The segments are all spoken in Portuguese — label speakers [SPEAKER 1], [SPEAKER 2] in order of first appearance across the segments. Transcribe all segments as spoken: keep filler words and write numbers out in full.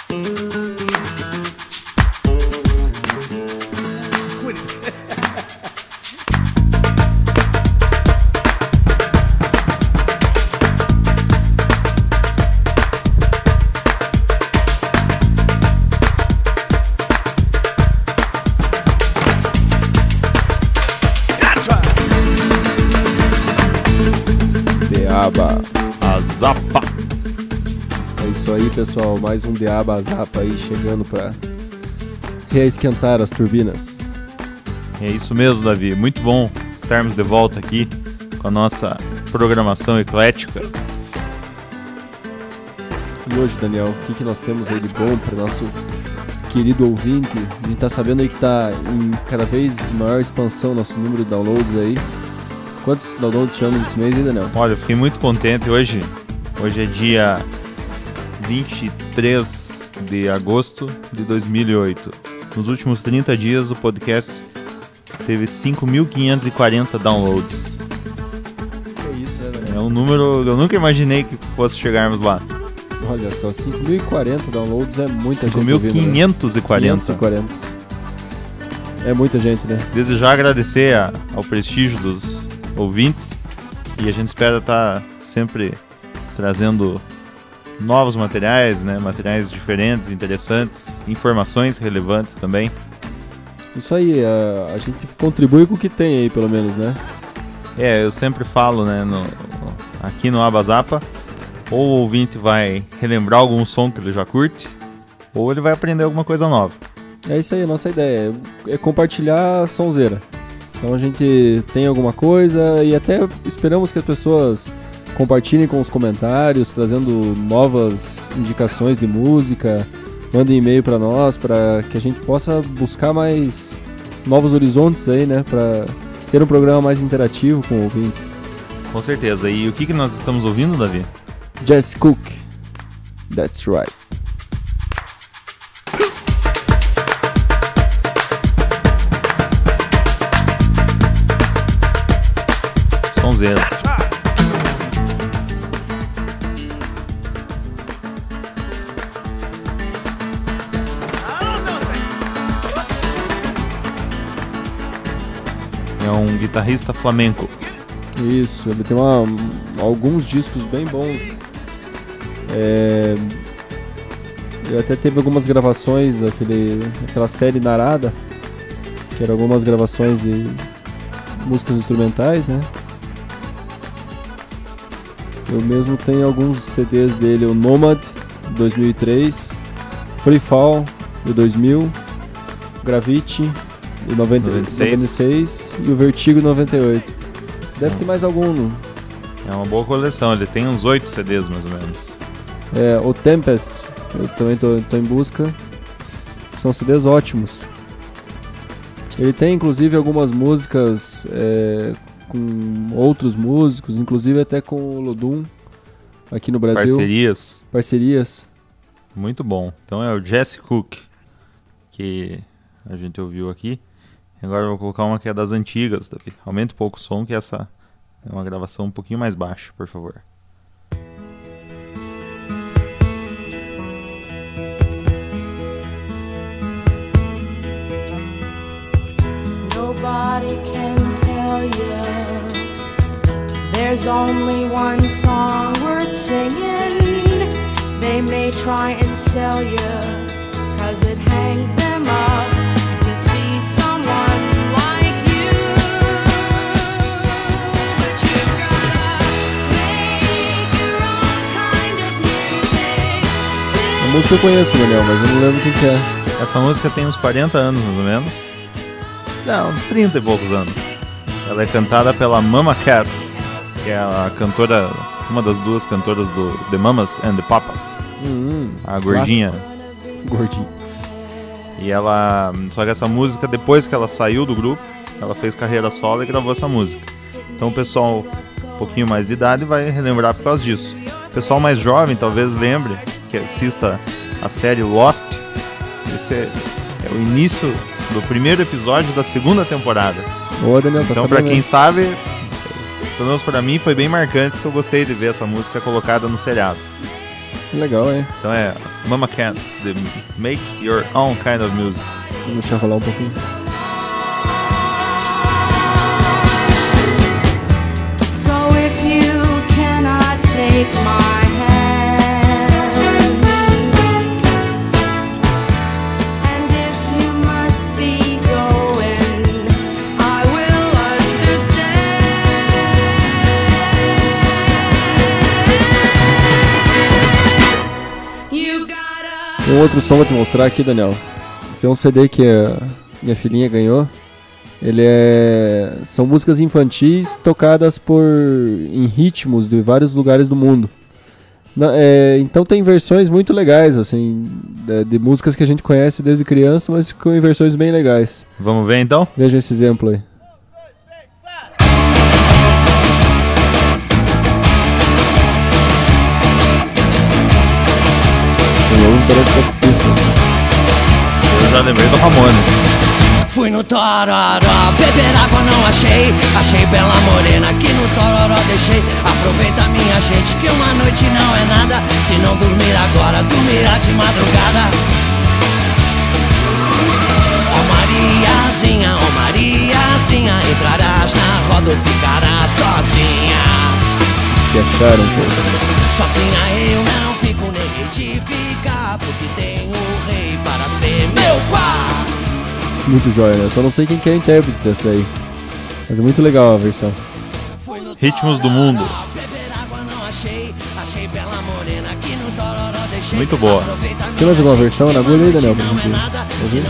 [SPEAKER 1] A Zapa.
[SPEAKER 2] É isso aí, pessoal, mais um Diaba a Zapa aí chegando para reesquentar as turbinas.
[SPEAKER 1] É isso mesmo, Davi, muito bom estarmos de volta aqui com a nossa programação eclética.
[SPEAKER 2] E hoje, Daniel, o que, que nós temos aí de bom para nosso querido ouvinte? A gente tá sabendo aí que tá em cada vez maior expansão nosso número de downloads aí. Quantos downloads tivemos esse mês aí, Daniel?
[SPEAKER 1] Olha, eu fiquei muito contente hoje. Hoje é dia vinte e três de agosto de dois mil e oito. Nos últimos trinta dias o podcast teve cinco mil quinhentos e quarenta downloads.
[SPEAKER 2] É isso, né, Daniel?
[SPEAKER 1] É um número que eu nunca imaginei que fosse chegarmos lá.
[SPEAKER 2] Olha só, cinco mil e quarenta downloads é muita gente.
[SPEAKER 1] cinco mil quinhentos e quarenta.
[SPEAKER 2] quinhentos e quarenta. É muita gente, né?
[SPEAKER 1] Desde já agradecer a, ao prestígio dos ouvintes e a gente espera estar sempre trazendo novos materiais, né? Materiais diferentes, interessantes, informações relevantes também.
[SPEAKER 2] Isso aí, a, a gente contribui com o que tem aí, pelo menos, né?
[SPEAKER 1] É, eu sempre falo, né, no, aqui no Abazapa, ou o ouvinte vai relembrar algum som que ele já curte, ou ele vai aprender alguma coisa nova.
[SPEAKER 2] É isso aí, a nossa ideia é compartilhar a sonzeira. Então a gente tem alguma coisa e até esperamos que as pessoas compartilhem com os comentários, trazendo novas indicações de música, mandem e-mail para nós, para que a gente possa buscar mais novos horizontes aí, né, para ter um programa mais interativo com o ouvinte.
[SPEAKER 1] Com certeza. E o que, que nós estamos ouvindo, Davi?
[SPEAKER 2] Jess Cook, That's Right.
[SPEAKER 1] Sonzeira. É um guitarrista flamenco.
[SPEAKER 2] Isso, ele tem uma, alguns discos bem bons. É, ele até teve algumas gravações daquele, daquela série Narada, que eram algumas gravações de músicas instrumentais, né? Eu mesmo tenho alguns C Ds dele, o Nomad, de dois mil e três, Free Fall, de dois mil, Gravity, de noventa, noventa e seis. noventa e seis, e o Vertigo, de noventa e oito. Deve ter mais algum. Não?
[SPEAKER 1] É uma boa coleção, ele tem uns oito C Ds mais ou menos.
[SPEAKER 2] É, o Tempest, eu também tô, tô em busca. São C Ds ótimos. Ele tem inclusive algumas músicas é, com outros músicos, inclusive até com o Lodum aqui no Brasil.
[SPEAKER 1] Parcerias.
[SPEAKER 2] Parcerias.
[SPEAKER 1] Muito bom. Então é o Jess Cook que a gente ouviu aqui. Agora eu vou colocar uma que é das antigas, Davi. Aumenta um pouco o som, que essa é uma gravação um pouquinho mais baixa, por favor.
[SPEAKER 3] Nobody can tell you there's only one song worth singing. They may try and sell you, cause it hangs them up to see someone like you. But you've gotta make your own kind of music.
[SPEAKER 2] A música eu conheço, Daniel, mas eu não lembro quem que é.
[SPEAKER 1] Essa música tem uns quarenta anos, mais ou menos. Não, uns trinta e poucos anos. Ela é cantada pela Mama Cass, que é a cantora, uma das duas cantoras do The Mamas and the Papas.
[SPEAKER 2] Hum,
[SPEAKER 1] a gordinha.
[SPEAKER 2] Clássico. Gordinha.
[SPEAKER 1] E ela, só que essa música, depois que ela saiu do grupo, ela fez carreira solo e gravou essa música. Então o pessoal um pouquinho mais de idade vai relembrar por causa disso. O pessoal mais jovem talvez lembre, que assista a série Lost. Esse é, é o início do primeiro episódio da segunda temporada.
[SPEAKER 2] Boa, Daniel, tá
[SPEAKER 1] então, pra
[SPEAKER 2] sabendo.
[SPEAKER 1] quem sabe, pelo menos pra mim, foi bem marcante, que eu gostei de ver essa música colocada no seriado.
[SPEAKER 2] Legal, hein?
[SPEAKER 1] Então é Mama Cass, The Make Your Own Kind of Music.
[SPEAKER 2] Vamos deixar rolar um pouquinho.
[SPEAKER 3] So if you cannot take my hand, and if you must be going, I will understand. You gotta.
[SPEAKER 2] Um outro som vou te mostrar aqui, Daniel. Esse é um C D que a minha filhinha ganhou. Ele é... São músicas infantis tocadas por... em ritmos de vários lugares do mundo. Na- é, Então tem versões muito legais, assim, de, de músicas que a gente conhece desde criança, mas ficam em versões bem legais.
[SPEAKER 1] Vamos ver então?
[SPEAKER 2] Veja esse exemplo aí. Tem um que parece Sex Pistols.
[SPEAKER 1] Eu já lembrei do Ramones.
[SPEAKER 4] Fui no Tororó, beber água não achei. Achei bela morena que no Tororó deixei. Aproveita minha gente que uma noite não é nada. Se não dormir agora, dormirá de madrugada. Ó Mariazinha, ó Mariazinha, entrarás na roda ou ficarás sozinha.
[SPEAKER 2] Que acharam, pô.
[SPEAKER 4] Sozinha eu não fico, nem hei de ficar, porque tenho o rei para ser meu pai.
[SPEAKER 2] Muito jóia, né? Só não sei quem que é o intérprete dessa daí. Mas é muito legal a versão.
[SPEAKER 1] Ritmos do Mundo. Muito boa.
[SPEAKER 2] Tem mais alguma versão na agulha aí, Daniel? Pra gente ouvir?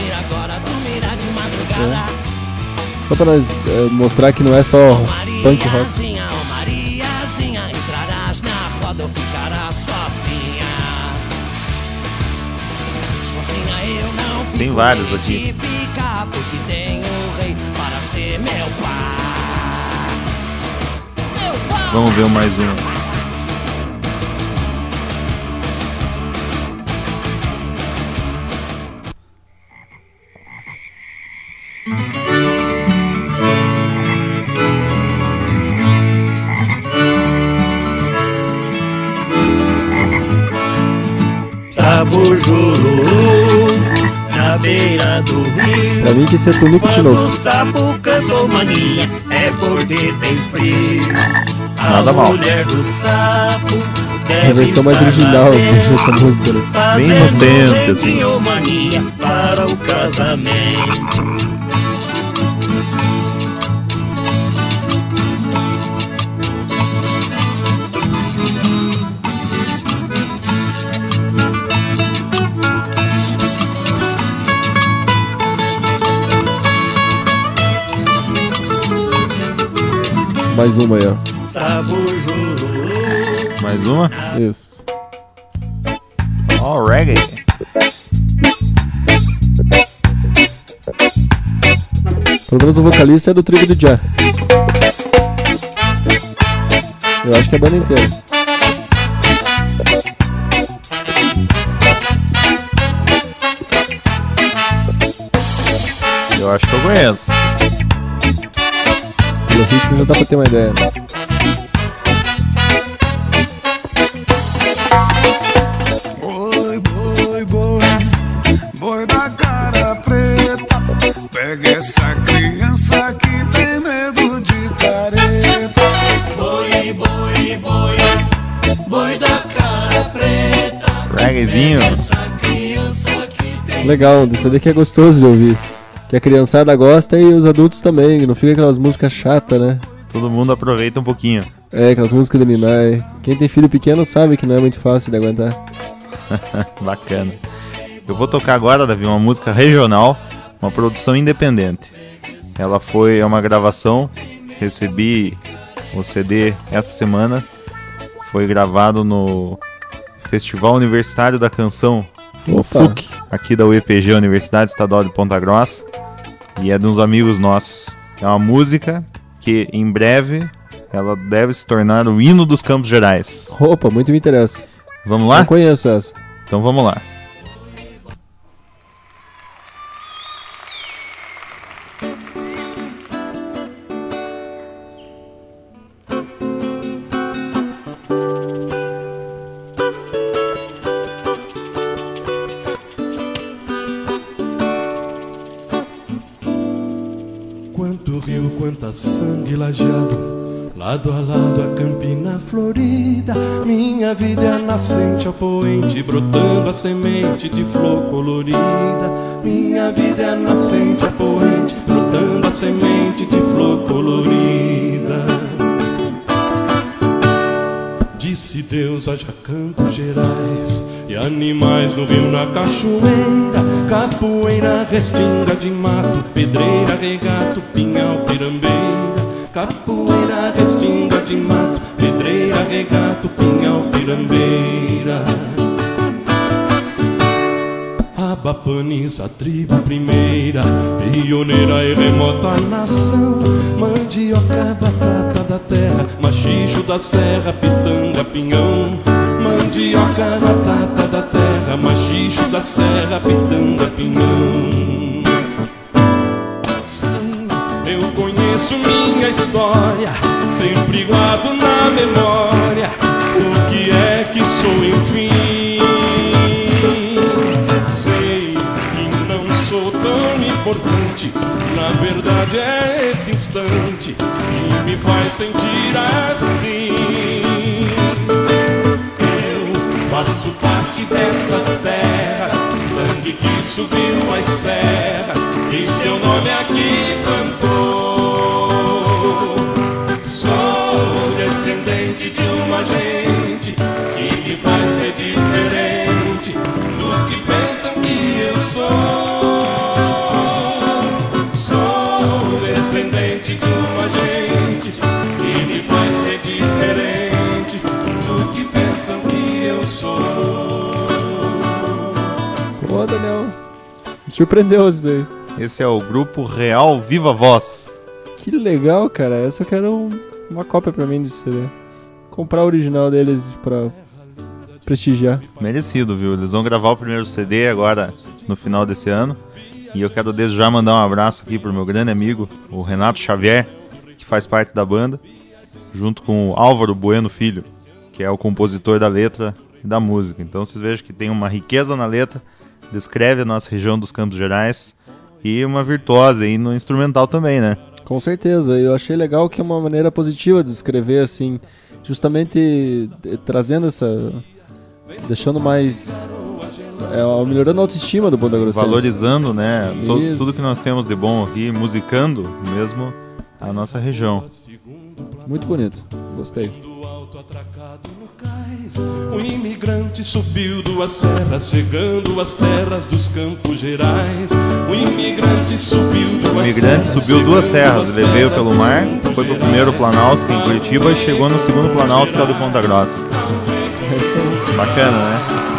[SPEAKER 2] É. Só pra nós é, mostrar que não é só punk rock.
[SPEAKER 1] Tem vários aqui. Vamos ver mais um.
[SPEAKER 5] Sabor jururu na beira do rio.
[SPEAKER 2] Pra mim que esse é Tunico de
[SPEAKER 5] Quando
[SPEAKER 2] novo.
[SPEAKER 5] o sapo cantou mania, é porque tem frio.
[SPEAKER 1] Nada
[SPEAKER 5] A
[SPEAKER 1] mal.
[SPEAKER 5] mulher do sapo
[SPEAKER 2] É a versão mais original dessa música, né?
[SPEAKER 1] Bem inocente, assim.
[SPEAKER 5] Mania para o casamento.
[SPEAKER 2] Mais uma aí, ó.
[SPEAKER 5] Sabor jururu.
[SPEAKER 1] Mais uma?
[SPEAKER 2] Isso.
[SPEAKER 1] Ó, reggae.
[SPEAKER 2] Pelo menos o vocalista é do Tribo de Jah. Eu acho que é a banda inteira.
[SPEAKER 1] Eu acho que eu conheço.
[SPEAKER 2] Pelo ritmo já dá pra ter uma ideia, né?
[SPEAKER 6] Boi, boi, boi, boi da cara preta. Pega essa criança que tem medo de careta.
[SPEAKER 5] Boi, boi, boi, boi da cara preta.
[SPEAKER 1] Reggaezinho.
[SPEAKER 5] Essa criança que tem.
[SPEAKER 2] Legal, um C D que é gostoso de ouvir. Que a criançada gosta e os adultos também. Não fica aquelas músicas chatas, né?
[SPEAKER 1] Todo mundo aproveita um pouquinho.
[SPEAKER 2] É, aquelas músicas de Minai. Quem tem filho pequeno sabe que não é muito fácil de aguentar.
[SPEAKER 1] Bacana. Eu vou tocar agora, Davi, uma música regional, uma produção independente. Ela foi é uma gravação, recebi o C D essa semana. Foi gravado no Festival Universitário da Canção, o
[SPEAKER 2] Opa.
[SPEAKER 1] F U C, aqui da U E P G, Universidade Estadual de Ponta Grossa. E é de uns amigos nossos. É uma música que em breve ela deve se tornar o hino dos Campos Gerais.
[SPEAKER 2] Opa, muito me interessa.
[SPEAKER 1] Vamos lá?
[SPEAKER 2] Não conheço essa.
[SPEAKER 1] Então vamos lá.
[SPEAKER 7] Planta sangue lajeado, lado a lado a campina florida. Minha vida é a nascente ao poente, brotando a semente de flor colorida. Minha vida é a nascente ao poente, brotando a semente de flor colorida. Disse Deus, haja Campos Gerais e animais no rio, na cachoeira, capoeira, restinga de mato, pedreira, regato, pinhal, pirambeira. Capoeira, restinga de mato, pedreira, regato, pinhal, pirambeira. Abapanis, a tribo primeira, pioneira e remota nação. Mandioca, batata da terra, machicho da serra, pitanga, pinhão. Mandioca, batata da terra, machicho da serra, pitanga, pinhão. Sim, eu conheço minha história, sempre guardo na memória o que é que sou, enfim. Sei que não sou tão importante, na verdade é esse instante que me faz sentir assim. Eu faço parte dessas terras, sangue que subiu as serras e seu nome aqui plantou. Sou descendente de uma gente que me faz ser diferente do que pensam que eu sou. Sou descendente de uma gente que me faz ser diferente do que pensam que eu sou.
[SPEAKER 2] Pô, Daniel, me surpreendeu isso daí.
[SPEAKER 1] Esse é o grupo Real Viva Voz.
[SPEAKER 2] Que legal, cara. Essa eu quero um, uma cópia pra mim desse C D. Comprar o original deles pra prestigiar.
[SPEAKER 1] Merecido, viu? Eles vão gravar o primeiro C D agora no final desse ano. E eu quero desde já mandar um abraço aqui pro meu grande amigo, o Renato Xavier, que faz parte da banda, junto com o Álvaro Bueno Filho, que é o compositor da letra e da música. Então vocês vejam que tem uma riqueza na letra, descreve a nossa região dos Campos Gerais e uma virtuosa aí no instrumental também, né?
[SPEAKER 2] Com certeza, eu achei legal que é uma maneira positiva de escrever, assim, justamente trazendo essa... deixando mais... É, melhorando a autoestima do Ponta Grossense.
[SPEAKER 1] Valorizando, né, to, tudo que nós temos de bom aqui, musicando mesmo a nossa região.
[SPEAKER 2] Muito bonito, gostei.
[SPEAKER 7] O imigrante subiu duas serras, chegando às terras dos Campos Gerais. O imigrante subiu duas
[SPEAKER 1] o imigrante
[SPEAKER 7] serras,
[SPEAKER 1] subiu duas serras, ele veio pelo mar, foi pro primeiro Planalto, que é em Curitiba, e chegou no segundo Planalto, que é o do Ponta Grossa.
[SPEAKER 2] É isso aí.
[SPEAKER 1] Bacana, né?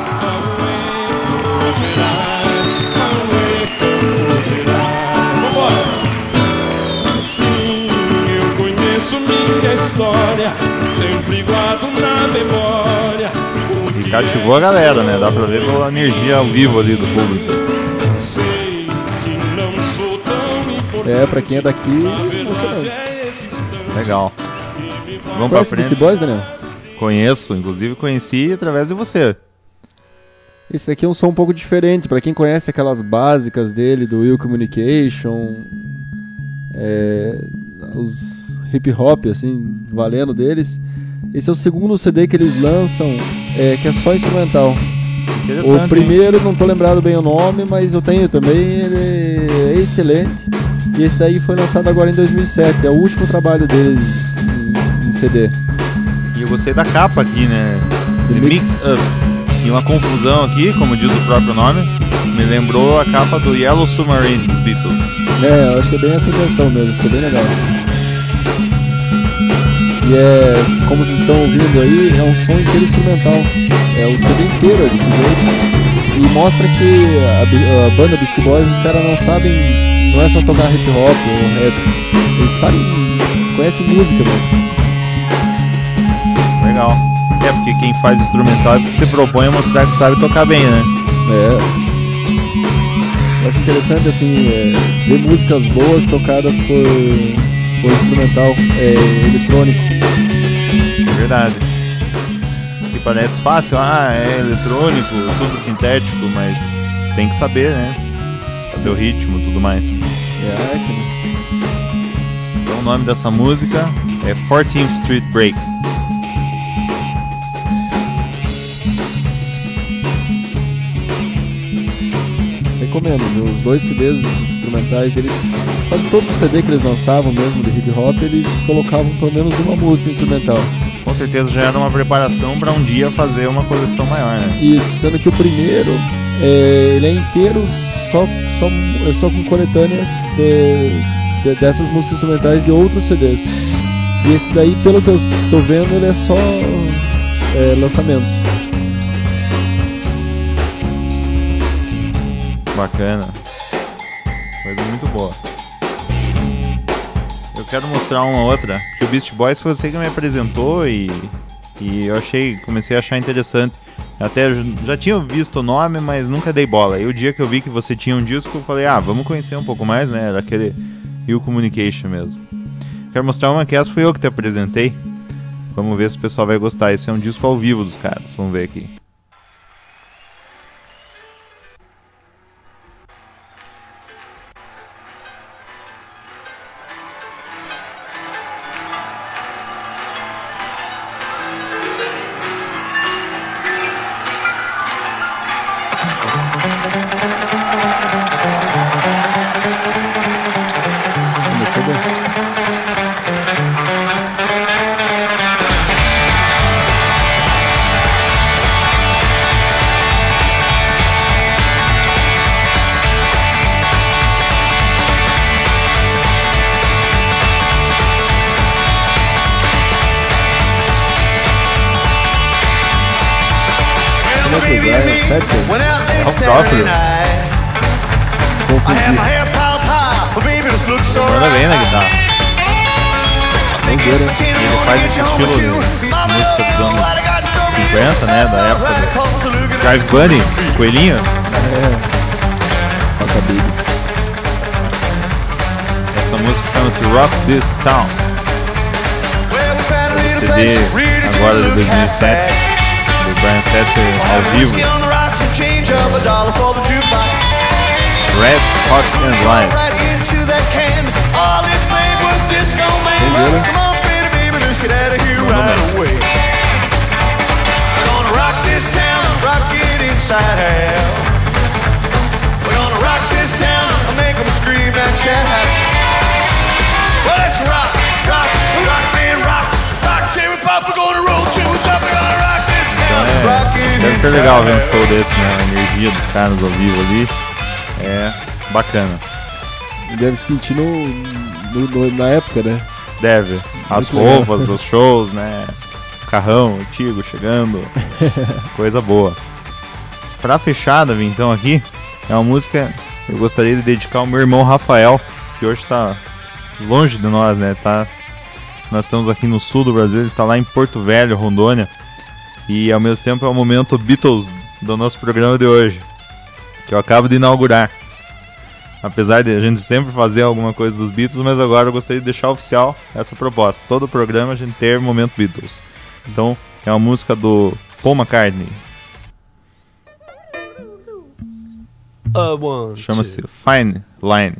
[SPEAKER 7] Sim, eu conheço minha história, sempre guardo na memória.
[SPEAKER 1] E cativou a galera, né? Dá pra ver pela energia ao vivo ali do público.
[SPEAKER 7] Sei que não sou tão importante.
[SPEAKER 2] É, pra quem é daqui, emocionante.
[SPEAKER 1] Legal. Vamos
[SPEAKER 2] Conhece
[SPEAKER 1] pra frente.
[SPEAKER 2] Beastie Boys, Daniel?
[SPEAKER 1] Conheço, inclusive conheci através de você.
[SPEAKER 2] Esse aqui é um som um pouco diferente, pra quem conhece aquelas básicas dele, do Will Communication, é, os hip hop, assim, valendo deles. Esse é o segundo C D que eles lançam, é, que é só instrumental. O primeiro, hein? Não tô lembrado bem o nome, mas eu tenho também, ele é excelente. E esse daí foi lançado agora em dois mil e sete, é o último trabalho deles em, em C D.
[SPEAKER 1] E eu gostei da capa aqui, né?
[SPEAKER 2] The
[SPEAKER 1] The Mix Up. E uma confusão aqui, como diz o próprio nome, me lembrou a capa do Yellow Submarine dos Beatles.
[SPEAKER 2] É, eu acho que é bem essa intenção mesmo, ficou bem legal. E é, como vocês estão ouvindo aí, é um som inteiro instrumental. É o C D inteiro desse jeito. E mostra que a, a banda Beastie Boys, os caras não sabem, não é só tocar hip hop ou rap. Eles sabem, conhecem música mesmo.
[SPEAKER 1] Legal. É, porque quem faz instrumental é porque se propõe a mostrar que sabe tocar bem, né?
[SPEAKER 2] É. Eu acho interessante, assim, é, ver músicas boas tocadas por, por instrumental é, eletrônico.
[SPEAKER 1] É verdade. Que parece fácil, ah, é eletrônico, tudo sintético, mas tem que saber, né? Fazer o ritmo e tudo mais.
[SPEAKER 2] É arte, né?
[SPEAKER 1] Então o nome dessa música é fourteenth Street Break.
[SPEAKER 2] Recomendo, viu? Os dois C Ds instrumentais deles, quase todo o C D que eles lançavam mesmo de hip hop, eles colocavam pelo menos uma música instrumental.
[SPEAKER 1] Com certeza já era uma preparação para um dia fazer uma coleção maior, né?
[SPEAKER 2] Isso, sendo que o primeiro, é, ele é inteiro só, só, é só com coletâneas de, de, dessas músicas instrumentais de outros C Ds. E esse daí, pelo que eu tô vendo, ele é só é, lançamentos.
[SPEAKER 1] Bacana. Coisa muito boa. Eu quero mostrar uma outra, porque o Beast Boys foi você que me apresentou e, e eu achei, comecei a achar interessante. Até já tinha visto o nome, mas nunca dei bola. E o dia que eu vi que você tinha um disco, eu falei, ah, vamos conhecer um pouco mais, né? Era aquele Ill Communication mesmo. Quero mostrar uma que essa fui eu que te apresentei. Vamos ver se o pessoal vai gostar. Esse é um disco ao vivo dos caras, vamos ver aqui. É o próprio. Manda bem na guitarra. Ele faz esse estilo de música dos anos cinquenta, né? Da época do Drive Bunny, coelhinho.
[SPEAKER 2] É.
[SPEAKER 1] Essa música chama-se Rock This Town. O C D agora de dois mil e sete. Do Brian Setzer ao vivo. Red, Hot and Live. Então é, deve ser legal ver um show desse, né? A energia dos caras ao vivo ali é bacana.
[SPEAKER 2] Deve se sentir no, no, no, na época, né?
[SPEAKER 1] Deve. As
[SPEAKER 2] Muito
[SPEAKER 1] roupas
[SPEAKER 2] legal.
[SPEAKER 1] dos shows, né? Carrão antigo chegando. Coisa boa. Pra fechar, Davi, então aqui, é uma música que eu gostaria de dedicar ao meu irmão Rafael, que hoje tá longe de nós, né? Tá, nós estamos aqui no sul do Brasil, ele está lá em Porto Velho, Rondônia. E ao mesmo tempo é o momento Beatles do nosso programa de hoje, que eu acabo de inaugurar. Apesar de a gente sempre fazer alguma coisa dos Beatles, mas agora eu gostaria de deixar oficial essa proposta. Todo o programa a gente ter momento Beatles. Então é uma música do Paul McCartney.
[SPEAKER 8] Uh,
[SPEAKER 1] Chama-se Fine Line.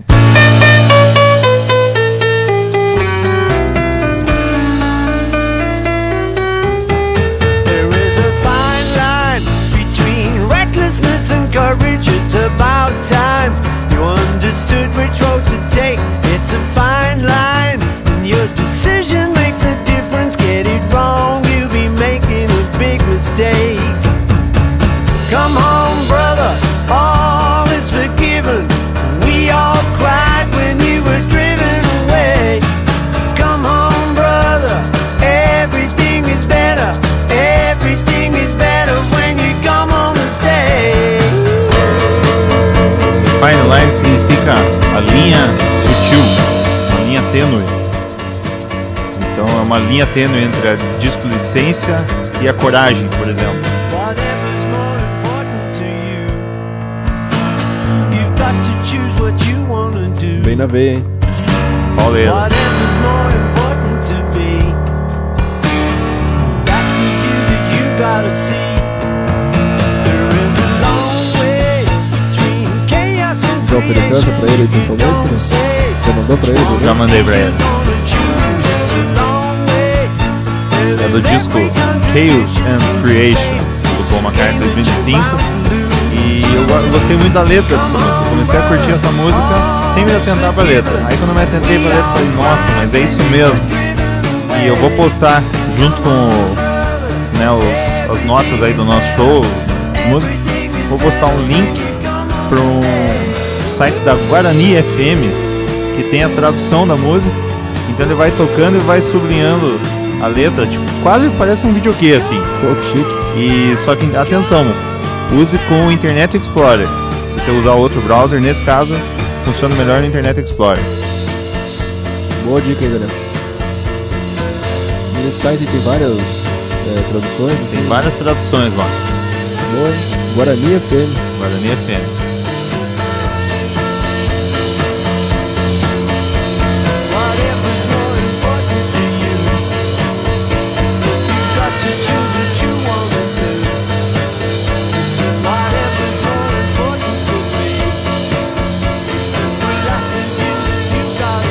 [SPEAKER 8] And courage, it's about time you understood which road to take. It's a fine line, and your decision makes a difference. Get it wrong, you'll be making a big mistake. Come home, brother, all is forgiven. We all cried when you were driven away. Come home, brother, everything is better. Everything is better when you come home and stay.
[SPEAKER 1] Fine line significa a linha sutil, a linha tênue. Então é uma linha tênue entre a displicência e a coragem, por exemplo.
[SPEAKER 8] Whatever's more important to you, you've got to choose what you want to do.
[SPEAKER 2] Bem na veia, hein?
[SPEAKER 1] Pauleira.
[SPEAKER 8] Whatever's more important to be, that's the view that you gotta see. There is a long way between chaos and
[SPEAKER 2] Já ofereceu essa pra ele pessoalmente? Né? Já mandou pra ele?
[SPEAKER 1] Já mandei pra ele.
[SPEAKER 8] creation.
[SPEAKER 1] é do disco Chaos and Creation, do Paul McCartney, dois mil e cinco. E eu go- eu gostei muito da letra dessa música. Eu comecei a curtir essa música sem me atentar pra letra. Aí quando eu me atentei pra letra, eu falei, nossa, mas é isso mesmo. E eu vou postar junto com né, os, as notas aí do nosso show, músicas, vou postar um link para um site da Guarani F M que tem a tradução da música. Então ele vai tocando e vai sublinhando a letra, tipo, quase parece um videokê assim.
[SPEAKER 2] Pô, que chique.
[SPEAKER 1] E só que atenção, use com o Internet Explorer. Se você usar outro browser, nesse caso, funciona melhor no Internet Explorer.
[SPEAKER 2] Boa dica aí, Daniel. Nesse site tem várias é, traduções.
[SPEAKER 1] Tem
[SPEAKER 2] assim.
[SPEAKER 1] várias traduções lá.
[SPEAKER 2] Boa. Guarani F M.
[SPEAKER 1] Guarani F M.
[SPEAKER 8] Whatever's more important to you, you've got to choose what you want to do. Whatever's more important to me, but lots of you, you've got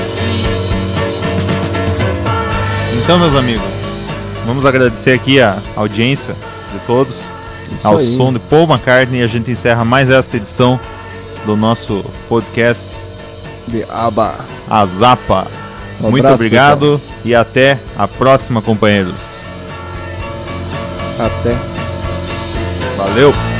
[SPEAKER 8] to see.
[SPEAKER 1] Então, meus amigos, vamos agradecer aqui a audiência de todos.
[SPEAKER 2] Isso
[SPEAKER 1] Ao
[SPEAKER 2] aí.
[SPEAKER 1] som de Paul McCartney, a gente encerra mais esta edição do nosso podcast
[SPEAKER 2] De Aba.
[SPEAKER 1] A Zapa.
[SPEAKER 2] Um
[SPEAKER 1] Muito
[SPEAKER 2] abraço,
[SPEAKER 1] obrigado e até a próxima, companheiros.
[SPEAKER 2] Até.
[SPEAKER 1] Valeu!